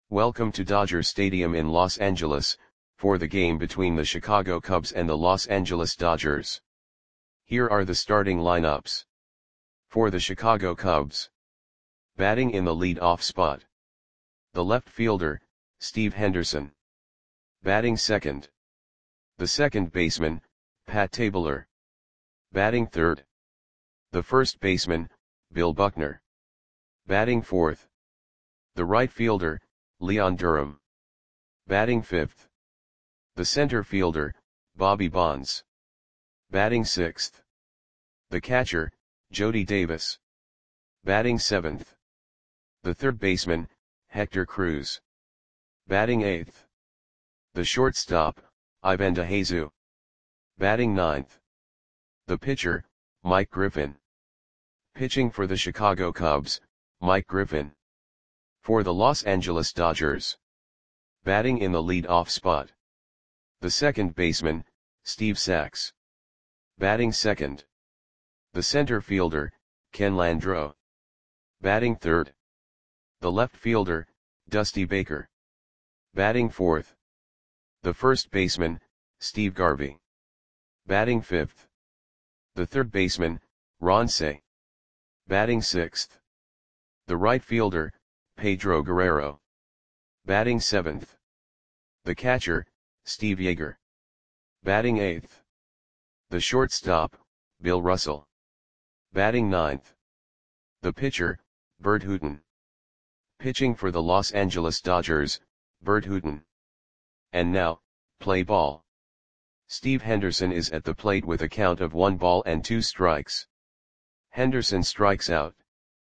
Welcome to Dodger Stadium in Los Angeles, for the game between the Chicago Cubs and the Los Angeles Dodgers. Here are the starting lineups. For the Chicago Cubs. Batting in the lead-off spot. The left fielder, Steve Henderson. Batting second. The second baseman, Pat Tabler. Batting third. The first baseman, Bill Buckner. Batting fourth. The right fielder, Leon Durham. Batting fifth. The center fielder, Bobby Bonds. Batting sixth. The catcher, Jody Davis. Batting seventh. The third baseman, Hector Cruz. Batting eighth. The shortstop, Ivan DeJesus. Batting ninth. The pitcher, Mike Griffin. Pitching for the Chicago Cubs, Mike Griffin. For the Los Angeles Dodgers. Batting in the lead-off spot. The second baseman, Steve Sax. Batting second. The center fielder, Ken Landreaux. Batting third. The left fielder, Dusty Baker. Batting fourth. The first baseman, Steve Garvey. Batting fifth. The third baseman, Ron Cey. Batting sixth. The right fielder, Pedro Guerrero. Batting seventh. The catcher, Steve Yeager. Batting eighth. The shortstop, Bill Russell. Batting ninth. The pitcher, Bert Hooton. Pitching for the Los Angeles Dodgers, Bert Hooton. And now, play ball. Steve Henderson is at the plate with a count of 1 ball and 2 strikes. Henderson strikes out.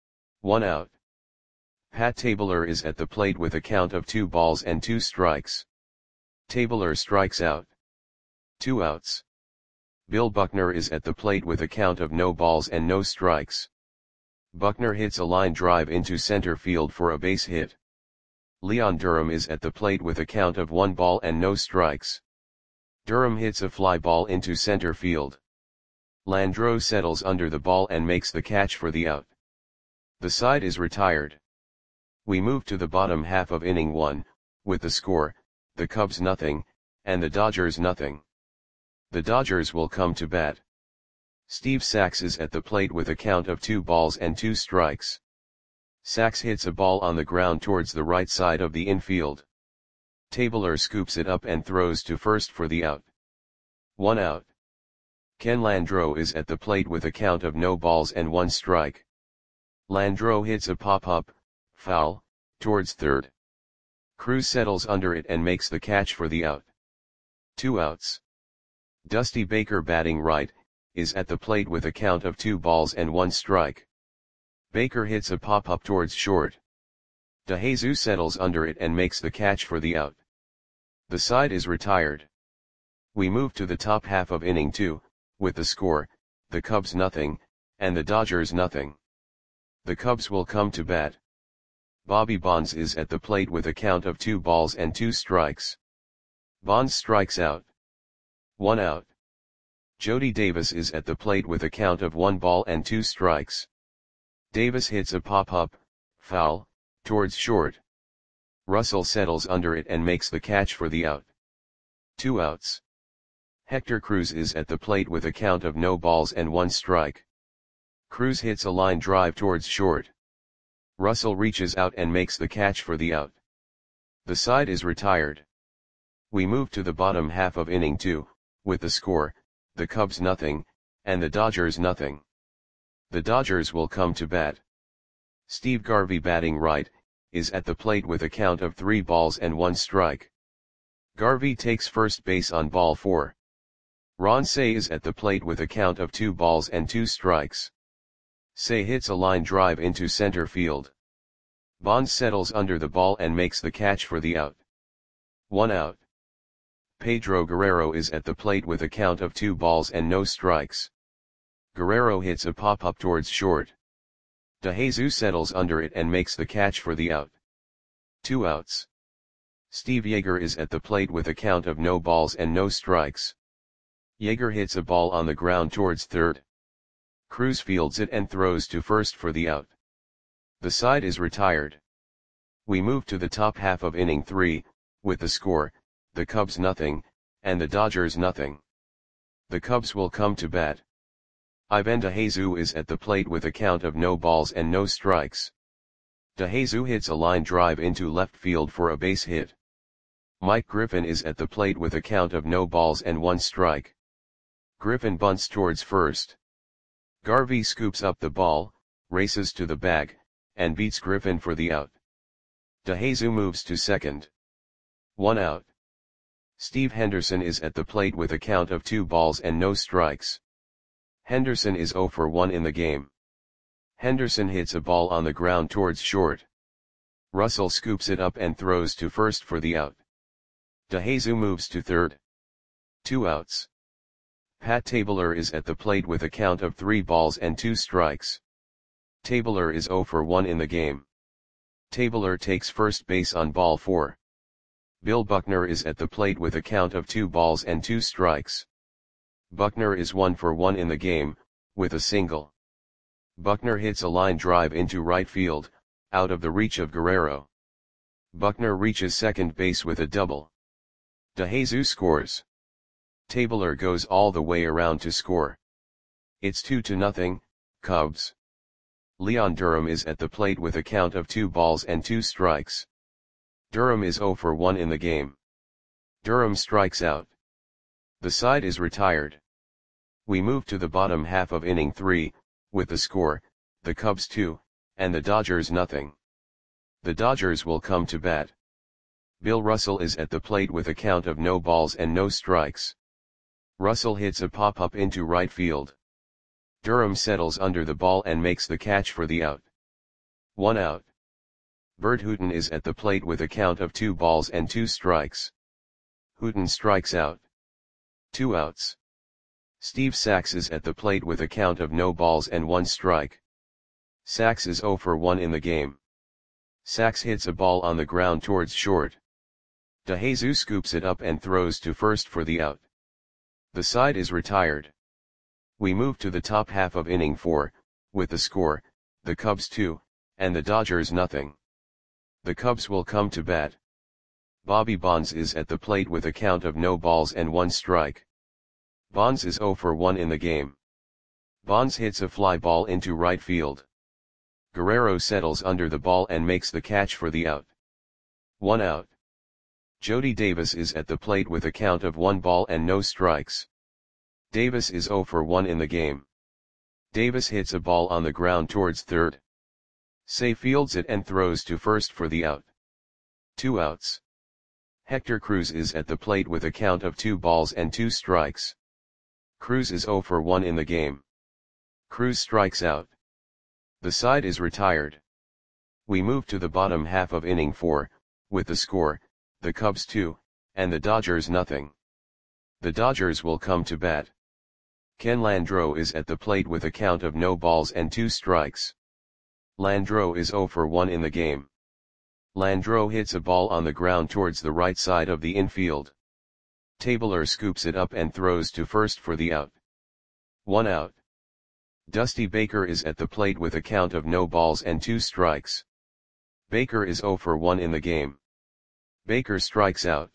1 out. Pat Tabler is at the plate with a count of 2 balls and 2 strikes. Tabler strikes out. 2 outs. Bill Buckner is at the plate with a count of no balls and no strikes. Buckner hits a line drive into center field for a base hit. Leon Durham is at the plate with a count of 1 ball and no strikes. Durham hits a fly ball into center field. Landreaux settles under the ball and makes the catch for the out. The side is retired. We move to the bottom half of inning 1, with the score, the Cubs nothing, and the Dodgers nothing. The Dodgers will come to bat. Steve Sax is at the plate with a count of 2 balls and 2 strikes. Sax hits a ball on the ground towards the right side of the infield. Tabler scoops it up and throws to first for the out. 1 out. Ken Landreaux is at the plate with a count of no balls and 1 strike. Landreaux hits a pop-up, foul, towards third. Cruz settles under it and makes the catch for the out. 2 outs. Dusty Baker, batting right, is at the plate with a count of 2 balls and 1 strike. Baker hits a pop-up towards short. DeJesus settles under it and makes the catch for the out. The side is retired. We move to the top half of inning 2, with the score, the Cubs nothing, and the Dodgers nothing. The Cubs will come to bat. Bobby Bonds is at the plate with a count of 2 balls and 2 strikes. Bonds strikes out. 1 out. Jody Davis is at the plate with a count of 1 ball and 2 strikes. Davis hits a pop-up, foul, towards short. Russell settles under it and makes the catch for the out. 2 outs. Hector Cruz is at the plate with a count of no balls and 1 strike. Cruz hits a line drive towards short. Russell reaches out and makes the catch for the out. The side is retired. We move to the bottom half of inning 2, with the score, the Cubs nothing, and the Dodgers nothing. The Dodgers will come to bat. Steve Garvey, batting right, is at the plate with a count of 3 balls and 1 strike. Garvey takes first base on ball 4. Ron Cey is at the plate with a count of 2 balls and 2 strikes. Cey hits a line drive into center field. Bonds settles under the ball and makes the catch for the out. 1 out. Pedro Guerrero is at the plate with a count of 2 balls and no strikes. Guerrero hits a pop-up towards short. DeJesus settles under it and makes the catch for the out. 2 outs. Steve Yeager is at the plate with a count of no balls and no strikes. Yeager hits a ball on the ground towards third. Cruz fields it and throws to first for the out. The side is retired. We move to the top half of inning 3, with the score, the Cubs nothing, and the Dodgers nothing. The Cubs will come to bat. Ivan DeJesus is at the plate with a count of no balls and no strikes. DeJesus hits a line drive into left field for a base hit. Mike Griffin is at the plate with a count of no balls and 1 strike. Griffin bunts towards first. Garvey scoops up the ball, races to the bag, and beats Griffin for the out. DeJesus moves to second. 1 out. Steve Henderson is at the plate with a count of 2 balls and no strikes. Henderson is 0 for 1 in the game. Henderson hits a ball on the ground towards short. Russell scoops it up and throws to first for the out. DeJesus moves to third. 2 outs. Pat Tabler is at the plate with a count of 3 balls and 2 strikes. Tabler is 0 for 1 in the game. Tabler takes first base on ball 4. Bill Buckner is at the plate with a count of 2 balls and 2 strikes. Buckner is 1 for 1 in the game, with a single. Buckner hits a line drive into right field, out of the reach of Guerrero. Buckner reaches second base with a double. DeJesus scores. Tabler goes all the way around to score. It's 2-0, Cubs. Leon Durham is at the plate with a count of 2 balls and 2 strikes. Durham is 0 for 1 in the game. Durham strikes out. The side is retired. We move to the bottom half of inning 3, with the score, the Cubs 2, and the Dodgers nothing. The Dodgers will come to bat. Bill Russell is at the plate with a count of no balls and no strikes. Russell hits a pop-up into right field. Durham settles under the ball and makes the catch for the out. 1 out. Bert Hooton is at the plate with a count of 2 balls and 2 strikes. Hooton strikes out. 2 outs. Steve Sax is at the plate with a count of no balls and 1 strike. Sax is 0 for 1 in the game. Sax hits a ball on the ground towards short. DeJesus scoops it up and throws to first for the out. The side is retired. We move to the top half of inning 4, with the score, the Cubs 2, and the Dodgers nothing. The Cubs will come to bat. Bobby Bonds is at the plate with a count of no balls and 1 strike. Bonds is 0 for 1 in the game. Bonds hits a fly ball into right field. Guerrero settles under the ball and makes the catch for the out. 1 out. Jody Davis is at the plate with a count of 1 ball and no strikes. Davis is 0 for 1 in the game. Davis hits a ball on the ground towards third. Say fields it and throws to first for the out. 2 outs. Hector Cruz is at the plate with a count of 2 balls and 2 strikes. Cruz is 0 for 1 in the game. Cruz strikes out. The side is retired. We move to the bottom half of inning 4, with the score, the Cubs 2, and the Dodgers nothing. The Dodgers will come to bat. Ken Landreaux is at the plate with a count of no balls and 2 strikes. Landreaux is 0 for 1 in the game. Landreaux hits a ball on the ground towards the right side of the infield. Tabler scoops it up and throws to first for the out. 1 out. Dusty Baker is at the plate with a count of no balls and 2 strikes. Baker is 0 for 1 in the game. Baker strikes out.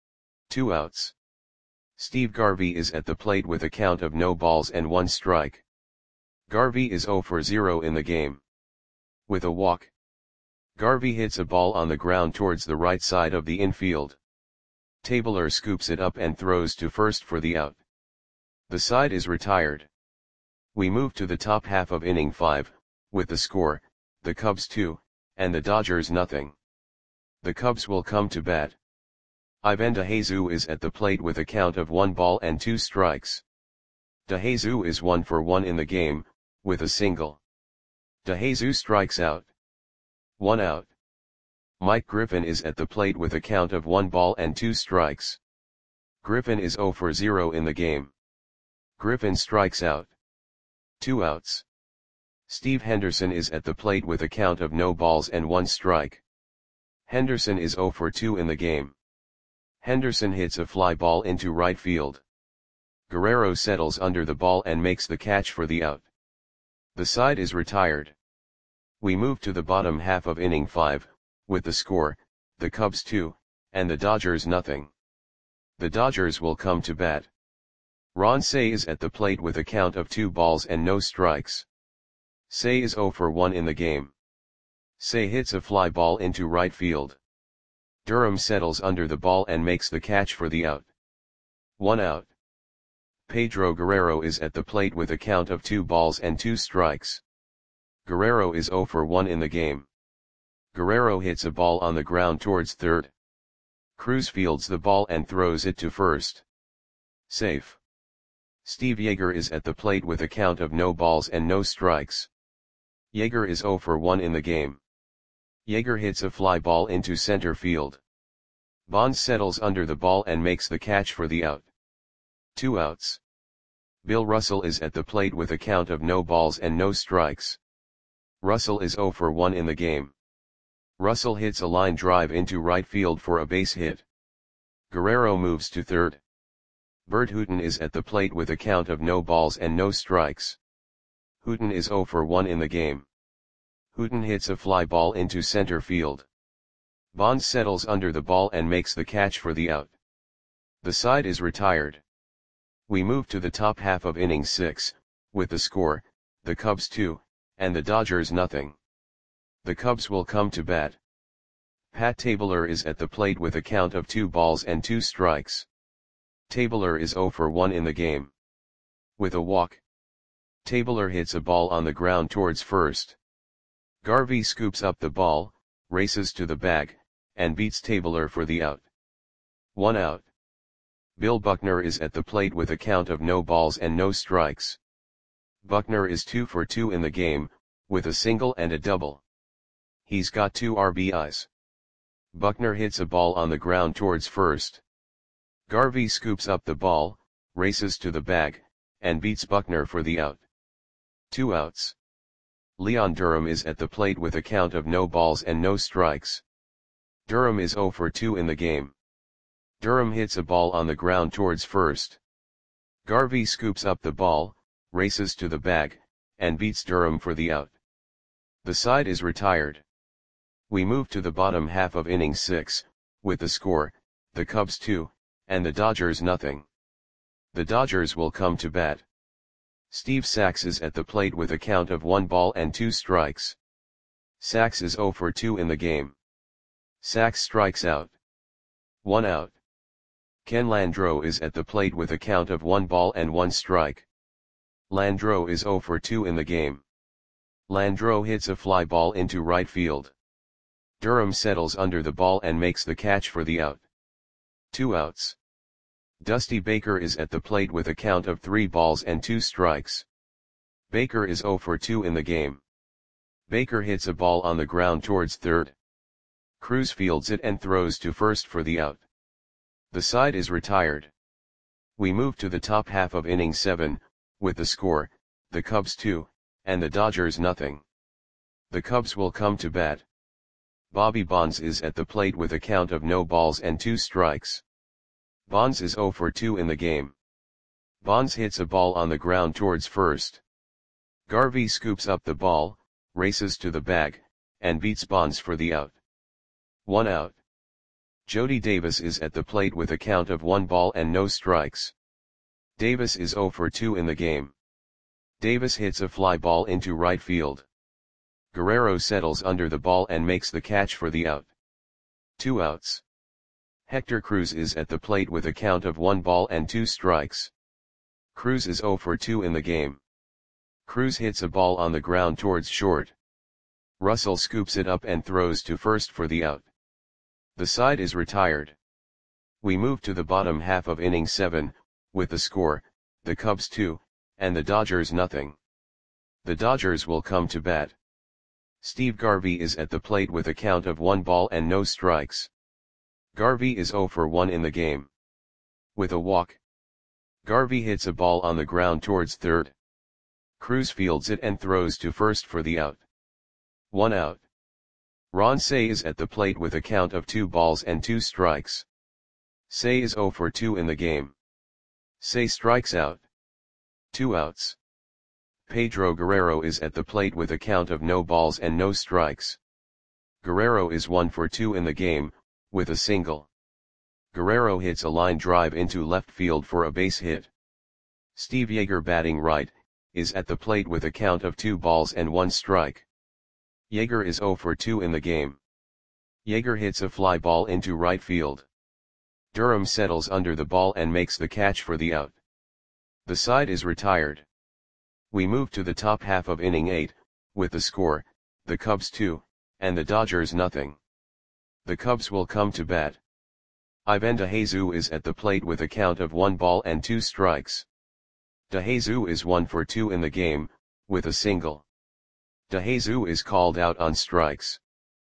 2 outs. Steve Garvey is at the plate with a count of no balls and 1 strike. Garvey is 0 for 0 in the game. With a walk. Garvey hits a ball on the ground towards the right side of the infield. Tabler scoops it up and throws to first for the out. The side is retired. We move to the top half of inning 5, with the score, the Cubs 2, and the Dodgers nothing. The Cubs will come to bat. Ivan DeJesus is at the plate with a count of 1 ball and 2 strikes. DeJesus is 1 for 1 in the game, with a single. DeJesus strikes out. 1 out. Mike Griffin is at the plate with a count of 1 ball and 2 strikes. Griffin is 0 for 0 in the game. Griffin strikes out. 2 outs. Steve Henderson is at the plate with a count of no balls and 1 strike. Henderson is 0 for 2 in the game. Henderson hits a fly ball into right field. Guerrero settles under the ball and makes the catch for the out. The side is retired. We move to the bottom half of inning 5, with the score, the Cubs 2, and the Dodgers nothing. The Dodgers will come to bat. Ron Cey is at the plate with a count of 2 balls and no strikes. Cey is 0 for 1 in the game. Cey hits a fly ball into right field. Durham settles under the ball and makes the catch for the out. 1 out. Pedro Guerrero is at the plate with a count of 2 balls and 2 strikes. Guerrero is 0 for 1 in the game. Guerrero hits a ball on the ground towards third. Cruz fields the ball and throws it to first. Safe. Steve Yeager is at the plate with a count of no balls and no strikes. Yeager is 0 for 1 in the game. Yeager hits a fly ball into center field. Bonds settles under the ball and makes the catch for the out. 2 outs. Bill Russell is at the plate with a count of no balls and no strikes. Russell is 0 for 1 in the game. Russell hits a line drive into right field for a base hit. Guerrero moves to third. Bert Hooton is at the plate with a count of no balls and no strikes. Hooton is 0 for 1 in the game. Hooton hits a fly ball into center field. Bonds settles under the ball and makes the catch for the out. The side is retired. We move to the top half of inning 6, with the score, the Cubs 2, and the Dodgers nothing. The Cubs will come to bat. Pat Tabler is at the plate with a count of 2 balls and 2 strikes. Tabler is 0 for 1 in the game. With a walk. Tabler hits a ball on the ground towards first. Garvey scoops up the ball, races to the bag, and beats Tabler for the out. 1 out. Bill Buckner is at the plate with a count of no balls and no strikes. Buckner is 2 for 2 in the game, with a single and a double. He's got 2 RBIs. Buckner hits a ball on the ground towards first. Garvey scoops up the ball, races to the bag, and beats Buckner for the out. 2 outs. Leon Durham is at the plate with a count of no balls and no strikes. Durham is 0 for 2 in the game. Durham hits a ball on the ground towards first. Garvey scoops up the ball, races to the bag, and beats Durham for the out. The side is retired. We move to the bottom half of inning 6, with the score, the Cubs 2, and the Dodgers nothing. The Dodgers will come to bat. Steve Sax is at the plate with a count of 1 ball and 2 strikes. Sax is 0 for 2 in the game. Sax strikes out. 1 out. Ken Landreau is at the plate with a count of 1 ball and 1 strike. Landreau is 0 for 2 in the game. Landreau hits a fly ball into right field. Durham settles under the ball and makes the catch for the out. 2 outs. Dusty Baker is at the plate with a count of 3 balls and 2 strikes. Baker is 0 for 2 in the game. Baker hits a ball on the ground towards third. Cruz fields it and throws to first for the out. The side is retired. We move to the top half of inning 7, with the score, the Cubs 2, and the Dodgers nothing. The Cubs will come to bat. Bobby Bonds is at the plate with a count of no balls and 2 strikes. Bonds is 0 for 2 in the game. Bonds hits a ball on the ground towards first. Garvey scoops up the ball, races to the bag, and beats Bonds for the out. 1 out. Jody Davis is at the plate with a count of 1 ball and no strikes. Davis is 0 for 2 in the game. Davis hits a fly ball into right field. Guerrero settles under the ball and makes the catch for the out. 2 outs. Hector Cruz is at the plate with a count of 1 ball and 2 strikes. Cruz is 0 for 2 in the game. Cruz hits a ball on the ground towards short. Russell scoops it up and throws to first for the out. The side is retired. We move to the bottom half of inning 7, with the score, the Cubs 2, and the Dodgers nothing. The Dodgers will come to bat. Steve Garvey is at the plate with a count of 1 ball and no strikes. Garvey is 0 for 1 in the game. With a walk. Garvey hits a ball on the ground towards third. Cruz fields it and throws to first for the out. 1 out. Ron Cey is at the plate with a count of 2 balls and 2 strikes. Cey is 0 for 2 in the game. Cey strikes out. 2 outs. Pedro Guerrero is at the plate with a count of no balls and no strikes. Guerrero is 1 for 2 in the game, with a single. Guerrero hits a line drive into left field for a base hit. Steve Yeager, batting right, is at the plate with a count of 2 balls and 1 strike. Yeager is 0 for 2 in the game. Yeager hits a fly ball into right field. Durham settles under the ball and makes the catch for the out. The side is retired. We move to the top half of inning 8, with the score, the Cubs 2, and the Dodgers nothing. The Cubs will come to bat. Ivan DeJesus is at the plate with a count of 1 ball and 2 strikes. DeJesus is 1 for 2 in the game, with a single. DeJesus is called out on strikes.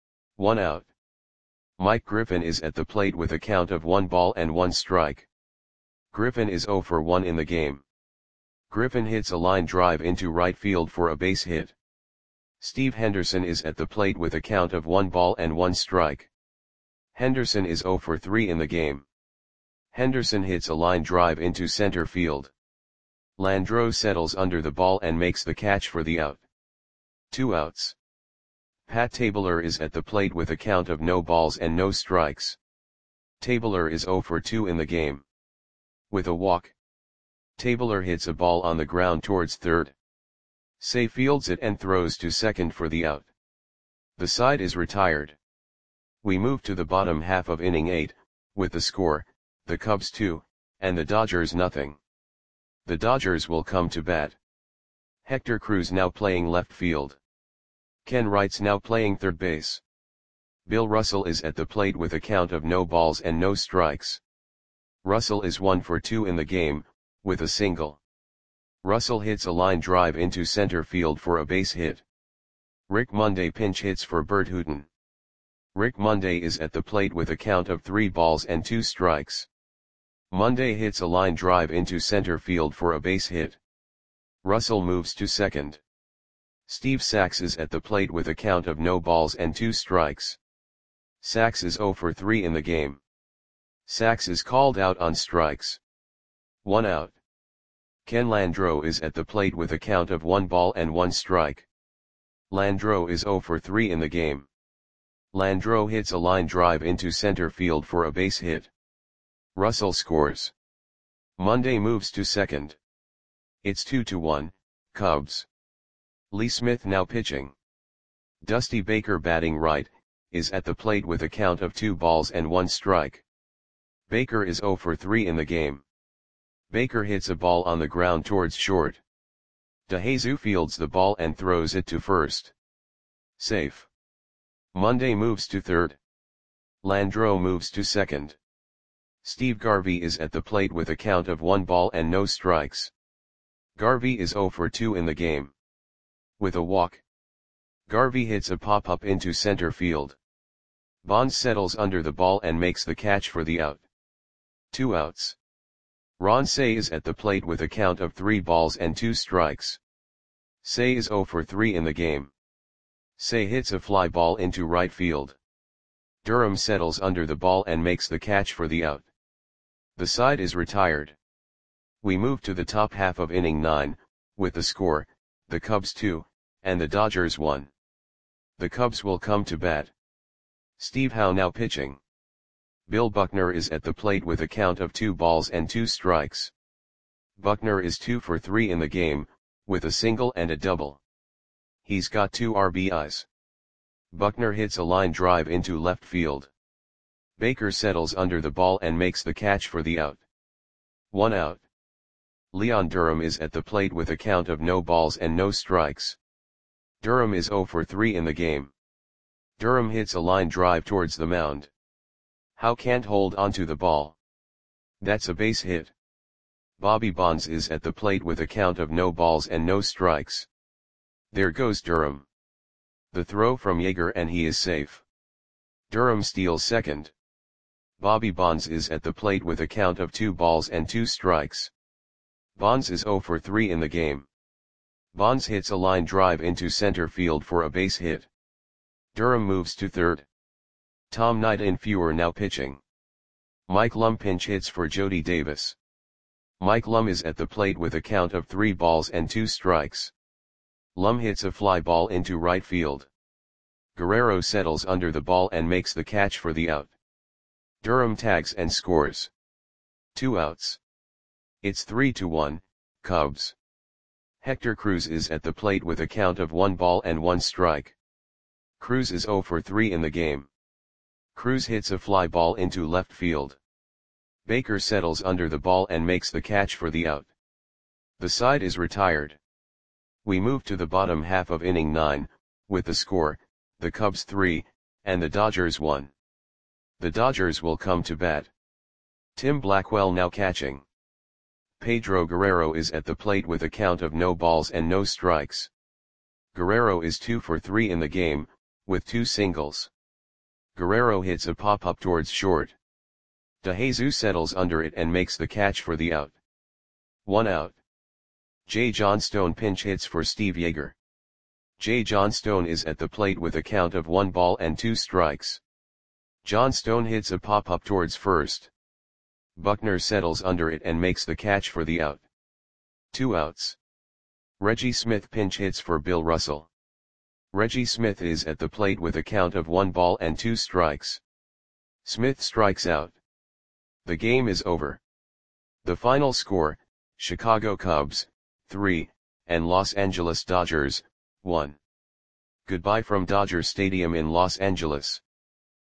1 out. Mike Griffin is at the plate with a count of 1 ball and 1 strike. Griffin is 0 for 1 in the game. Griffin hits a line drive into right field for a base hit. Steve Henderson is at the plate with a count of 1 ball and 1 strike. Henderson is 0 for 3 in the game. Henderson hits a line drive into center field. Landreaux settles under the ball and makes the catch for the out. 2 outs. Pat Tabler is at the plate with a count of no balls and no strikes. Tabler is 0 for 2 in the game. With a walk, Tabler hits a ball on the ground towards third. Say fields it and throws to second for the out. The side is retired. We move to the bottom half of inning 8, with the score, the Cubs 2, and the Dodgers nothing. The Dodgers will come to bat. Hector Cruz now playing left field. Ken Wright's now playing third base. Bill Russell is at the plate with a count of no balls and no strikes. Russell is 1 for 2 in the game, with a single. Russell hits a line drive into center field for a base hit. Rick Monday pinch hits for Bert Hooton. Rick Monday is at the plate with a count of 3 balls and 2 strikes. Monday hits a line drive into center field for a base hit. Russell moves to second. Steve Sax is at the plate with a count of no balls and 2 strikes. Sax is 0 for 3 in the game. Sax is called out on strikes. 1 out. Ken Landreaux is at the plate with a count of 1 ball and 1 strike. Landreaux is 0 for 3 in the game. Landreaux hits a line drive into center field for a base hit. Russell scores. Monday moves to second. It's 2-1, Cubs. Lee Smith now pitching. Dusty Baker, batting right, is at the plate with a count of 2 balls and 1 strike. Baker is 0 for 3 in the game. Baker hits a ball on the ground towards short. DeJesus fields the ball and throws it to first. Safe. Monday moves to third. Landreaux moves to second. Steve Garvey is at the plate with a count of 1 ball and no strikes. Garvey is 0 for 2 in the game. With a walk, Garvey hits a pop-up into center field. Bonds settles under the ball and makes the catch for the out. 2 outs. Ron Cey is at the plate with a count of 3 balls and 2 strikes. Cey is 0 for 3 in the game. Cey hits a fly ball into right field. Durham settles under the ball and makes the catch for the out. The side is retired. We move to the top half of inning 9, with the score, the Cubs 2, and the Dodgers 1. The Cubs will come to bat. Steve Howe now pitching. Bill Buckner is at the plate with a count of 2 balls and 2 strikes. Buckner is 2 for 3 in the game, with a single and a double. He's got 2 RBIs. Buckner hits a line drive into left field. Baker settles under the ball and makes the catch for the out. 1 out. Leon Durham is at the plate with a count of no balls and no strikes. Durham is 0 for 3 in the game. Durham hits a line drive towards the mound. Howe can't hold onto the ball. That's a base hit. Bobby Bonds is at the plate with a count of no balls and no strikes. There goes Durham. The throw from Yeager and he is safe. Durham steals second. Bobby Bonds is at the plate with a count of 2 balls and 2 strikes. Bonds is 0 for 3 in the game. Bonds hits a line drive into center field for a base hit. Durham moves to third. Tom Nightinfuer now pitching. Mike Lum pinch hits for Jody Davis. Mike Lum is at the plate with a count of 3 balls and 2 strikes. Lum hits a fly ball into right field. Guerrero settles under the ball and makes the catch for the out. Durham tags and scores. 2 outs. It's 3-1, Cubs. Hector Cruz is at the plate with a count of 1 ball and 1 strike. Cruz is 0 for 3 in the game. Cruz hits a fly ball into left field. Baker settles under the ball and makes the catch for the out. The side is retired. We move to the bottom half of inning 9, with the score, the Cubs 3, and the Dodgers 1. The Dodgers will come to bat. Tim Blackwell now catching. Pedro Guerrero is at the plate with a count of no balls and no strikes. Guerrero is 2 for 3 in the game, with 2 singles. Guerrero hits a pop-up towards short. DeJesus settles under it and makes the catch for the out. 1 out. Jay Johnstone pinch hits for Steve Yeager. Jay Johnstone is at the plate with a count of 1 ball and 2 strikes. Johnstone hits a pop-up towards first. Buckner settles under it and makes the catch for the out. 2 outs. Reggie Smith pinch hits for Bill Russell. Reggie Smith is at the plate with a count of 1 ball and 2 strikes. Smith strikes out. The game is over. The final score, Chicago Cubs, 3, and Los Angeles Dodgers, 1. Goodbye from Dodger Stadium in Los Angeles.